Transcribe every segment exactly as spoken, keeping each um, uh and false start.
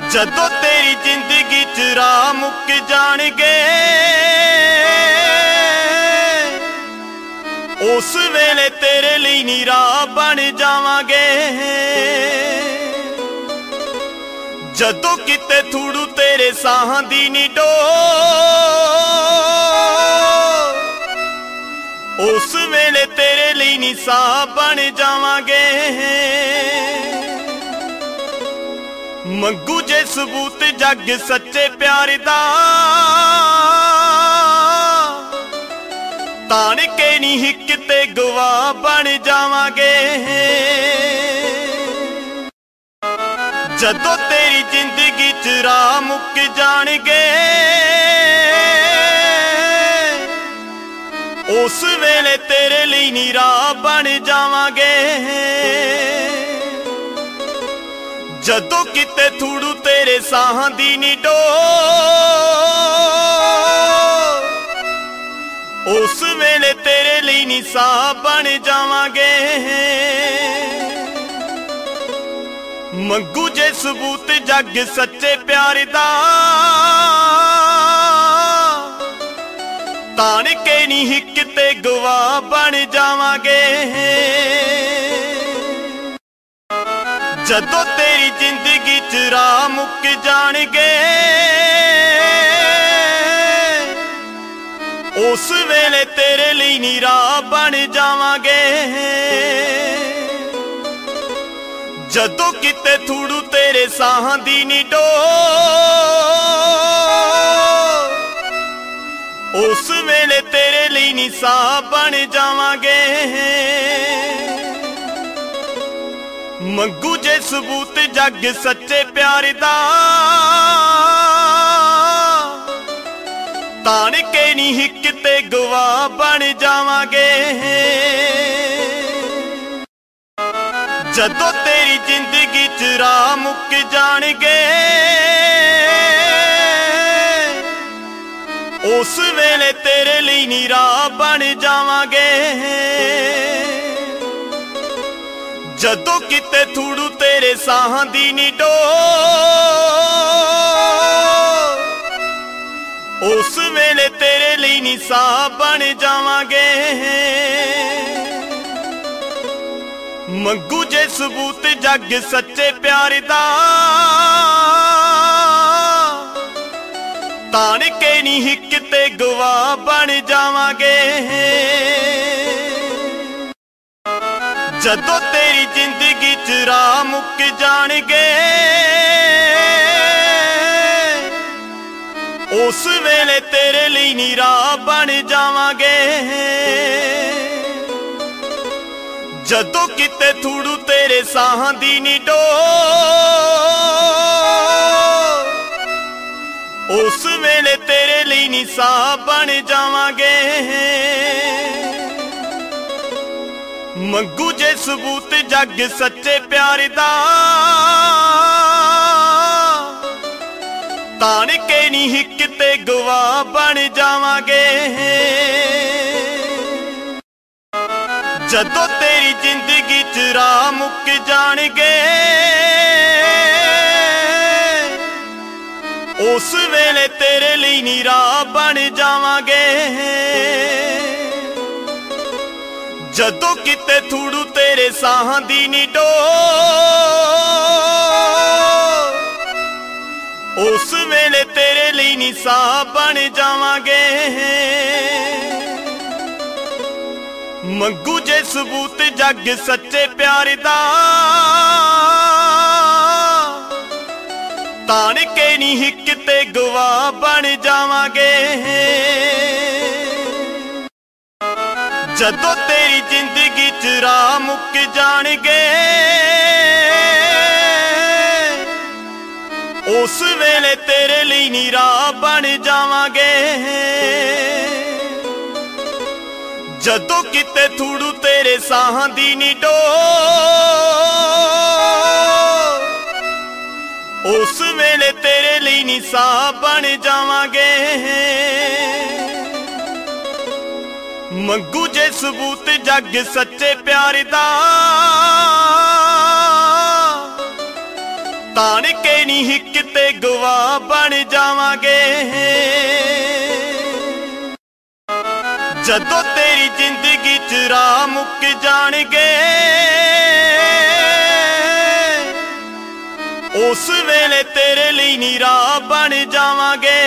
जदों तेरी जिंदगी च राह मुक जाणगे उस वेले तेरे लिए नी राह बन जावांगे। जदों किते थूड़ू तेरे साहां दी नी डोर उस वेले तेरे लिए नी साह बन जावांगे। मंगू जे सबूत जग सच्चे प्यार दा तान के नी हिक ते गवाह बन जावांगे। जदों तेरी जिंदगी च राह मुक जाणगे उस वेले तेरे लिए नी राह बन जावांगे। जदों किते थूड़ू तेरे साहां दी नी डोर उस वेले तेरे लिए नी साह बन जावांगे। मंगू जे सबूत जग सच्चे प्यार दा तान के नी हिक ते गवाह बन जावांगे। जदों तेरी जिंदगी च राह मुक जाणगे उस वेले तेरे लिए नी राह बन जावांगे। जदों किते थूड़ू तेरे साहां दी नी डोर उस वेले तेरे लिए नी साह बन जावांगे। मंगू जे सबूत जग सच्चे प्यार दा तान के नी हिक ते गवाह बन जावांगे। जदों तेरी जिंदगी च राह मुक जाणगे उस वेले तेरे लिए नी राह बन जावांगे। जदों किते थूड़ू तेरे साहां दी नी डोर उस वेले तेरे लिए नी साह बन जावांगे। मंगू जे सबूत जग सच्चे प्यार दा तान के नी हिक ते गवाह बन जावांगे। जदों तेरी जिंदगी च राह मुक जाणगे उस वेले तेरे लिए नी राह बन जावांगे। जदों किते थूड़ू तेरे साहां दी नी डोर उस वेले तेरे लिए नी साह बन जावांगे। मंगू जे सबूत जग सच्चे प्यार दा तान के नी हिक ते गवाह बन जावांगे। जदों तेरी जिंदगी च राह मुक जाणगे उस वेले तेरे लिए नी राह बन जावांगे। जदों किते थूड़ू तेरे साहां दी नी डोर उस वेले तेरे लिए नी साह बन जावांगे। मंगू जे सबूत जग सच्चे प्यार दा तान के नी हिक ते गवाह बन जावांगे। जदों तेरी जिंदगी च राह मुक जाणगे उस वेले तेरे लिए नी राह बन जावांगे। जदों किते थूड़ू तेरे साहां दी नी डोर उस वेले तेरे लिए नी साह बन जावांगे। मंगू जे सबूत जग सच्चे प्यार दा ਤਾਣ ਕੇ ਨੀ ਹਿੱਕ ਤੇ ਗਵਾਹ ਬਣ ਜਾਵਾਂਗੇ। ਜਦੋਂ ਤੇਰੀ ਜ਼ਿੰਦਗੀ ਚ ਰਾਹ ਮੁੱਕ ਜਾਣਗੇ, ਉਸ ਵੇਲੇ ਤੇਰੇ ਲਈ ਨੀ ਰਾਹ ਬਣ ਜਾਵਾਂਗੇ।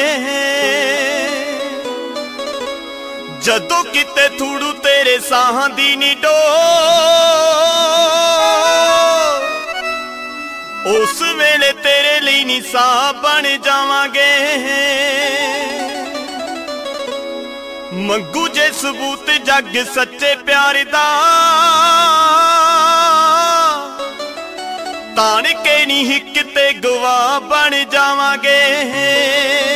ਜਦੋਂ ਕਿਤੇ ਥੂੜੂ ਤੇਰੇ ਸਾਹਾਂ ਦੀ ਨੀ ਡੋਰ, ਉਸ ਵੇਲੇ ਤੇਰੇ ਲਈ ਨੀ ਸਾਹ ਬਣ ਜਾਵਾਂਗੇ। ਮੰਗੂ ਜੇ ਸਬੂਤ ਜੱਗ ਸੱਚੇ ਪਿਆਰ ਦਾ, ਤਾਣ ਕੇ ਨੀ ਹਿੱਕ ਤੇ ਗਵਾਹ ਬਣ ਜਾਵਾਂਗੇ।